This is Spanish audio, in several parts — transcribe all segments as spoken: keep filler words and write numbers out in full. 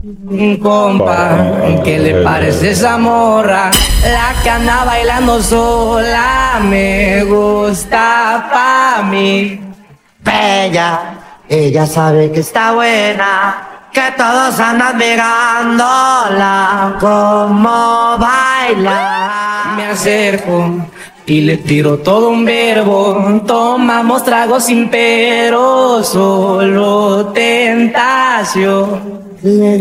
Compa, ¿qué le parece esa morra? La que anda bailando sola me gusta pa' mí. Bella, ella sabe que está buena, que todos andan mirándola como baila. Me acerco y le tiro todo un verbo. Tomamos tragos sin pero, solo tentación. Le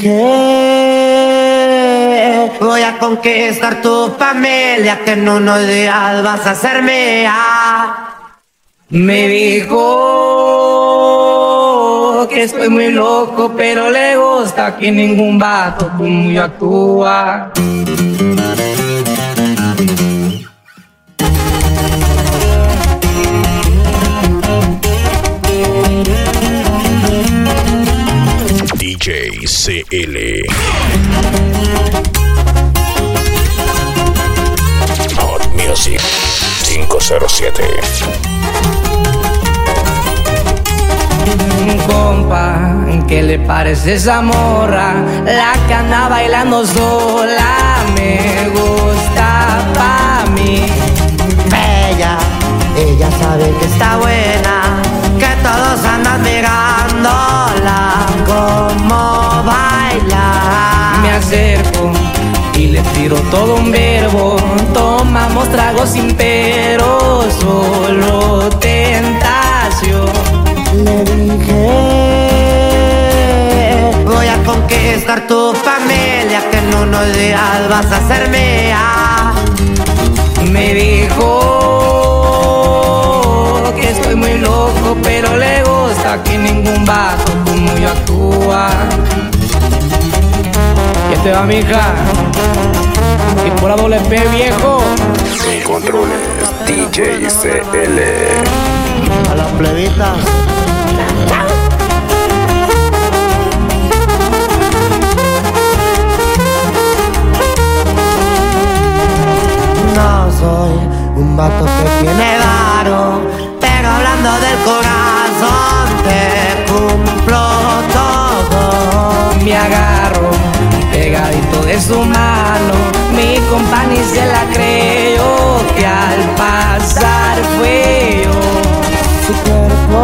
dije, voy a conquistar tu familia, que en unos días vas a ser mía. Me dijo que estoy muy loco, pero le gusta que ningún vato como yo actúa. D J C L Hot Music cinco cero siete. Compa, ¿qué le parece esa morra? La que anda bailando sola me gusta pa' mí. Bella, ella sabe que está buena, que todos andan mirándola como baila. Me acerco y le tiro todo un verbo. Tomamos tragos sin pero, solo tentación. Le dije, voy a conquistar tu familia, que en unos días vas a ser mía. Me dijo que estoy muy loco, pero le gusta que ningún vato como yo actúa. ¿Qué te va, mija? Y por la doble P, viejo. En controles D J C L. A las plebitas. No soy un vato que tiene varo, pero hablando del corazón te cumplo todo. Me agarro pegadito de su mano, mi compa ni se la creyó, que al pasar fue yo. Su cuerpo,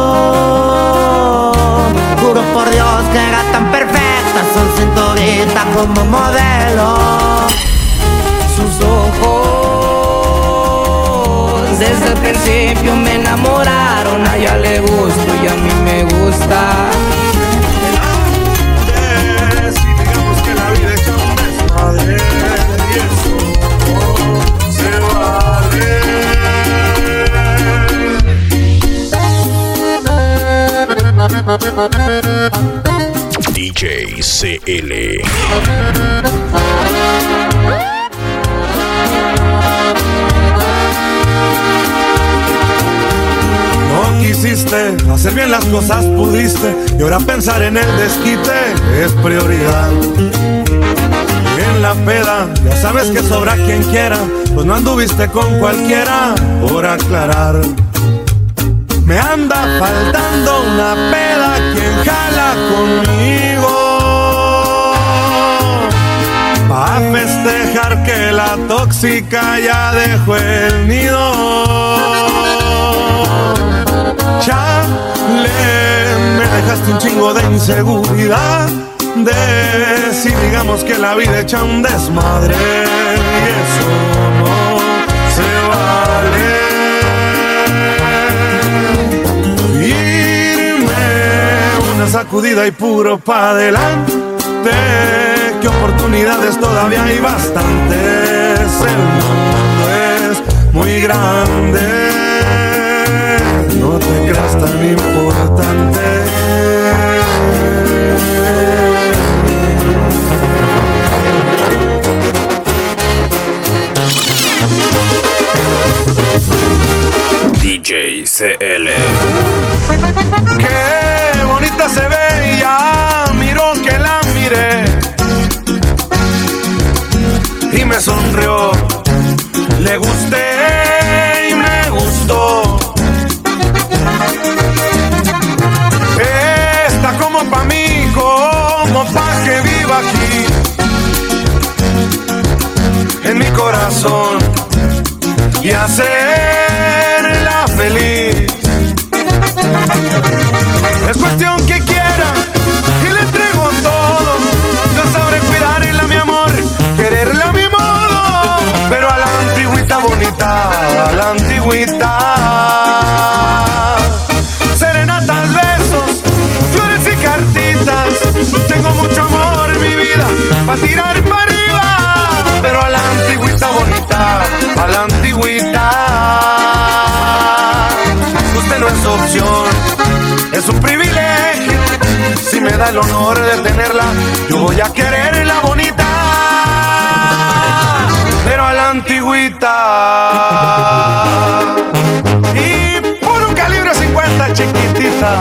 juro por Dios que era tan perfecta, son cinturita como modelo. Sus ojos desde el principio me enamoraron, a ella le gusto y a mí me gusta. Si digamos que la vida es un desmadre y eso se vale. D J C L. No quisiste hacer bien las cosas, pudiste, y ahora pensar en el desquite es prioridad. Y en la peda, ya sabes que sobra quien quiera, pues no anduviste con cualquiera, por aclarar. Me anda faltando una peda, quien jala conmigo, pa' festejar que la tóxica ya dejó el nido. Chale, me dejaste un chingo de inseguridad, de si digamos que la vida echa un desmadre y eso no se vale. Irme una sacudida y puro pa' adelante, que oportunidades todavía hay bastantes, el mundo es muy grande, no te creas tan importante. D J C L. Qué bonita se ve, ya miró que la miré y me sonrió, le gusté y me gustó. Está como pa' mí, como pa' que viva aquí, en mi corazón, y hacerla feliz. Es cuestión que quiera y le entrego todo. Yo sabré cuidarla, mi amor, quererla a mi modo, pero a la antigüita bonita, a la antigüita. Serenatas, besos, flores y cartitas. Tengo mucho amor en mi vida para tirar para arriba, pero a la antigüita bonita, a la antigüita. Usted no es opción, es un privilegio. Si me da el honor de tenerla, yo voy a quererla bonita, pero a la antigüita. Y por un calibre cincuenta, chiquitita.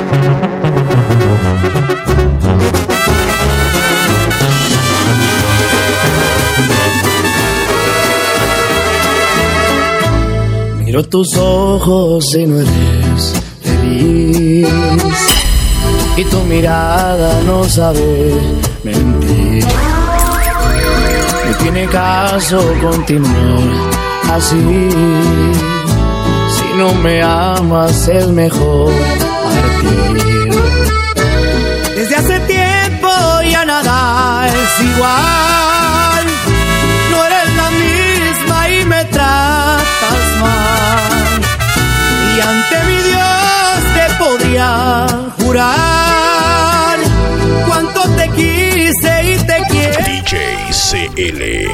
Miro tus ojos y no eres feliz, y tu mirada no sabe mentir. No tiene caso continuar así. Si no me amas es mejor partir. Desde hace tiempo ya nada es igual. No eres la misma y me tratas mal, y ante mi Dios te podría jurar cuánto te quise y te quiero. D J C L.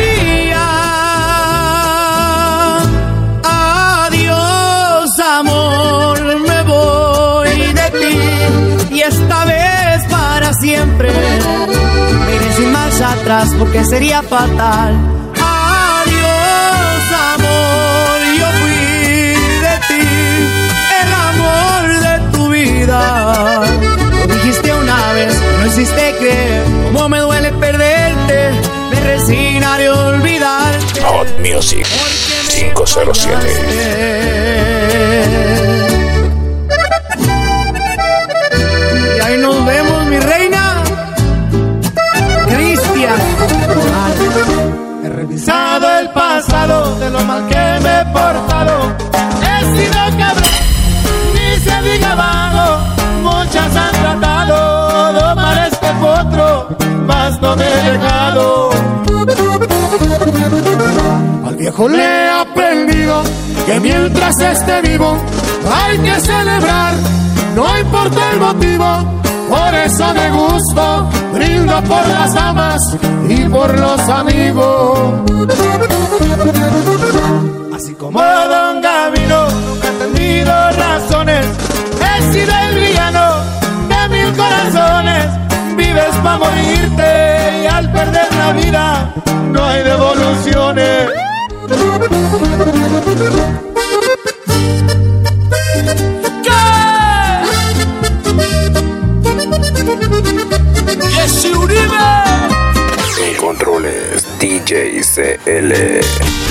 Adiós, amor, me voy de ti, y esta vez para siempre. Me iré sin marcha atrás porque sería fatal. Adiós, amor, yo fui de ti, el amor de tu vida. Lo dijiste una vez, no hiciste creer cómo me duele perderte. Me resignaré a olvidarte. Hot Music cinco cero siete. Y ahí nos vemos, mi reina Cristian. He revisado el pasado de lo mal que me he portado. He sido cabrón, ni se diga vago. Muchas han tratado de domar este potro, mas no me he dejado. Al viejo le he aprendido que mientras esté vivo hay que celebrar, no importa el motivo. Por eso me gusto, brindo por las damas y por los amigos. Así como Don Gavino nunca he tenido razones, he sido el villano de mil corazones. Vives pa' morirte y al perder la vida no hay devoluciones. Jesse Uribe. En controles D J C L.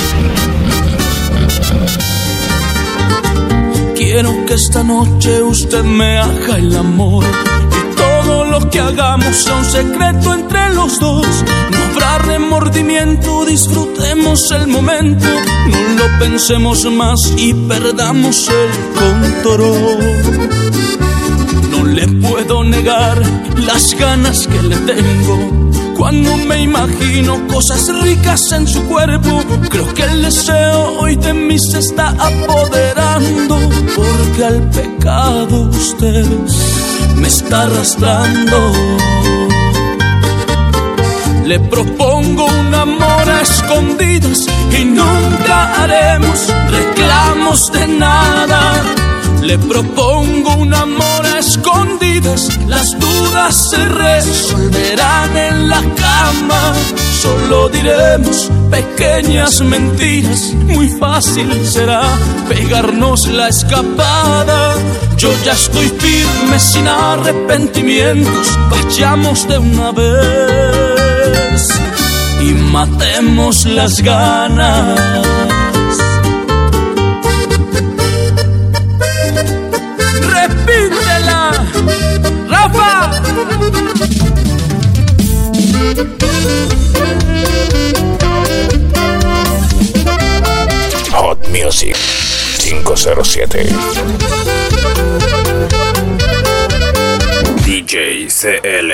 Quiero que esta noche usted me haga el amor, y todo lo que hagamos sea un secreto entre los dos. No habrá remordimiento, disfrutemos el momento, no lo pensemos más y perdamos el control. No le puedo negar las ganas que le tengo cuando me imagino cosas ricas en su cuerpo. Creo que el deseo hoy de mí se está apoderando, porque al pecado usted me está arrastrando. Le propongo un amor a escondidas y nunca haremos reclamos de nada. Le propongo un amor a escondidas, las dudas se resolverán en la cama. Solo diremos pequeñas mentiras, muy fácil será pegarnos la escapada. Yo ya estoy firme sin arrepentimientos, vayamos de una vez y matemos las ganas. Repítela, Rafa. cero siete. D J C L.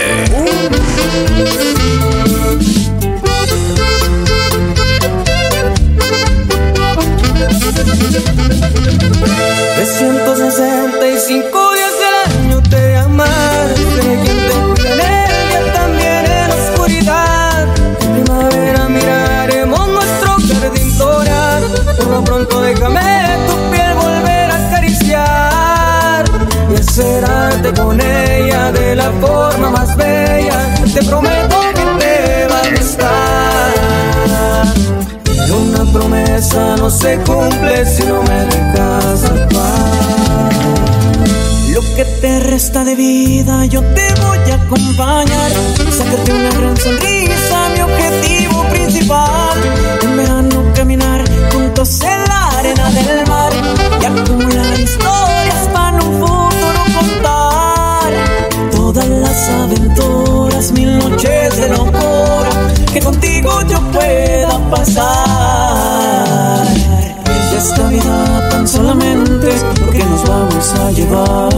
trescientos sesenta y cinco días del año te amaré, quien te cuida en el día, también en la oscuridad. En primavera miraremos nuestro jardín florear. Por lo pronto déjame tu piel volver a acariciar y encerrarte con ella de la forma más bella. Te prometo que te va a gustar, pero una promesa no se cumple si no me dejas actuar. Lo que te resta de vida yo te voy a acompañar, sacarte una gran sonrisa, mi objetivo principal. En verano caminar juntos en la arena del mar y acumular historias para un futuro contar. Todas las aventuras, mil noches de locura que contigo yo pueda pasar. De esta vida tan solamente lo que nos vamos a llevar,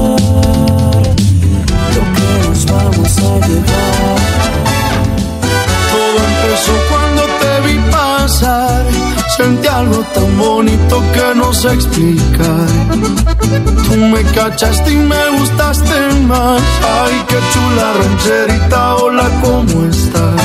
lo que nos vamos a llevar. Todo empezó cuando te vi pasar, sentí algo tan bonito que no sé explicar. Tú me cachaste y me gustaste más. Ay, qué chula rancherita, hola, ¿cómo estás?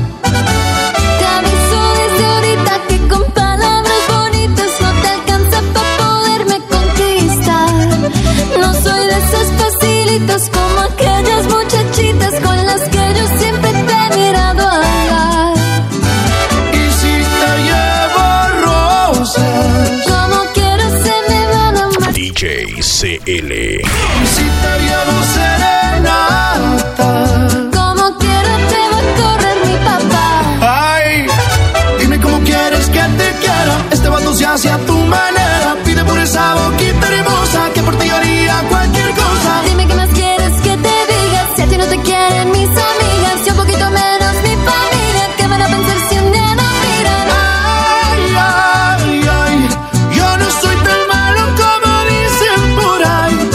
Como aquellas muchachitas con las que yo siempre te he mirado hablar. Y si te llevo rosas, como quiero se me van a amar. D J C L. y si te llevo serenata, Como quiero te va a correr mi papá. ay, dime cómo quieres que te quiera. Este vato se hace a tu manera. Pide por esa boquita hermosa que por ti haría cualquier cosa. Dime qué más quieres que te diga. Si a ti no te quieren mis amigas y un poquito menos mi familia, ¿qué van a pensar si un día no miran? Ay, ay, ay, yo no soy tan malo como dicen por ahí.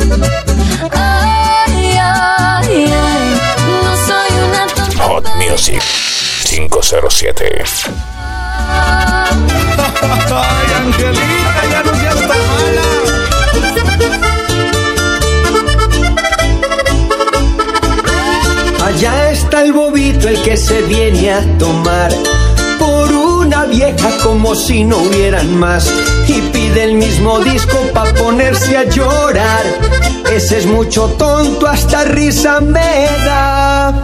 Ay, ay, ay, no soy una tonta. Hot Music cinco cero siete. Ay, Angelita, ya no seas tan mala. Allá está el bobito, el que se viene a tomar por una vieja como si no hubieran más, y pide el mismo disco pa' ponerse a llorar. Ese es mucho tonto, hasta risa me da.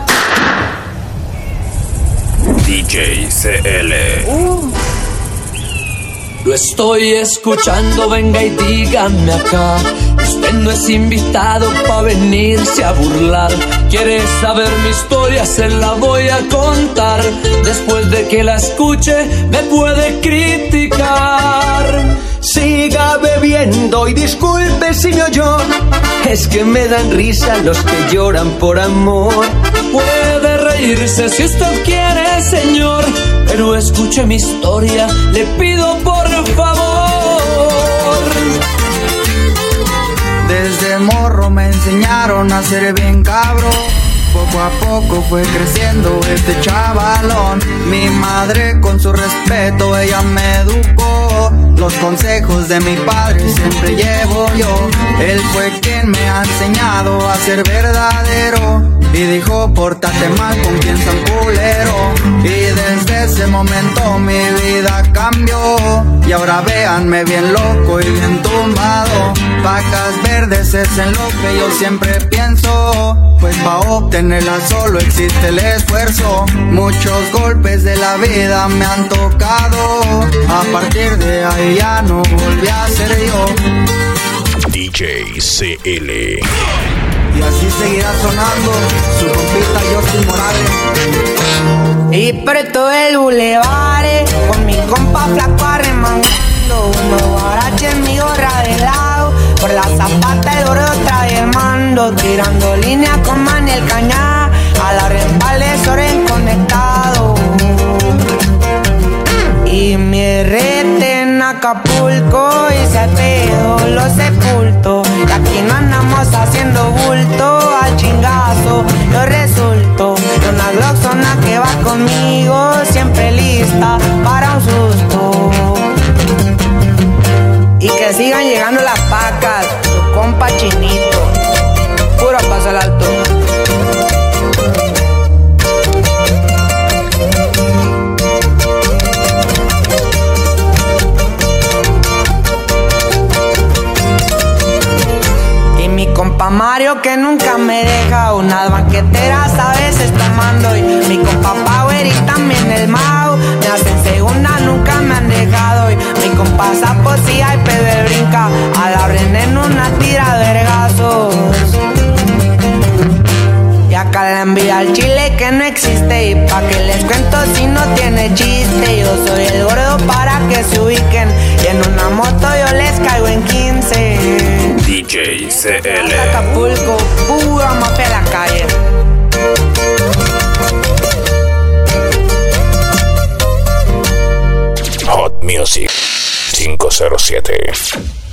D J C L. Uh. Lo estoy escuchando, venga y dígame acá. Usted no es invitado pa' venirse a burlar. ¿Quiere saber mi historia? Se la voy a contar. Después de que la escuche, me puede criticar. Siga bebiendo y disculpe si me oyó, es que me dan risa los que lloran por amor. Puede reírse si usted quiere, señor, pero escuche mi historia, le pido por favor. Desde morro me enseñaron a ser bien cabrón. Poco a poco fue creciendo este chavalón. Mi madre con su respeto, ella me educó. Los consejos de mi padre siempre llevo yo. Él fue quien me ha enseñado a ser verdadero. Y dijo, pórtate mal con quien sea un culero. Y desde ese momento mi vida cambió. Y ahora véanme bien loco y bien tumbado. Vacas verdes es en lo que yo siempre pienso. Pues pa' obtenerla solo existe el esfuerzo. Muchos golpes de la vida me han tocado. A partir de ahí ya no volví a ser yo. D J C L. Y así seguirá sonando su compita Justin Morales. Y por todo el bulevar, con mi compa flaco arremangando. Unos guaraches en mi gorra de lado, por la zapata el gordo trayemando. Tirando líneas con Maniel Cañá, a la respalde Soren conectado. Y mi rete en Acapulco y se pega. Mario que nunca me deja, unas banqueteras a veces tomando y mi compa Power y también el Mau me hacen segunda, nunca me han dejado y mi compa Sapo sí hay pedo el brinca, a la Brené en una tira de vergazos. Y acá le envía al chile que no existe y pa' que les cuento si no tiene chiste. Yo soy el gordo para que se ubiquen y en una moto yo les caigo en quince. D J C L. Acapulco, pura mafia a la calle. Hot Music cinco cero siete.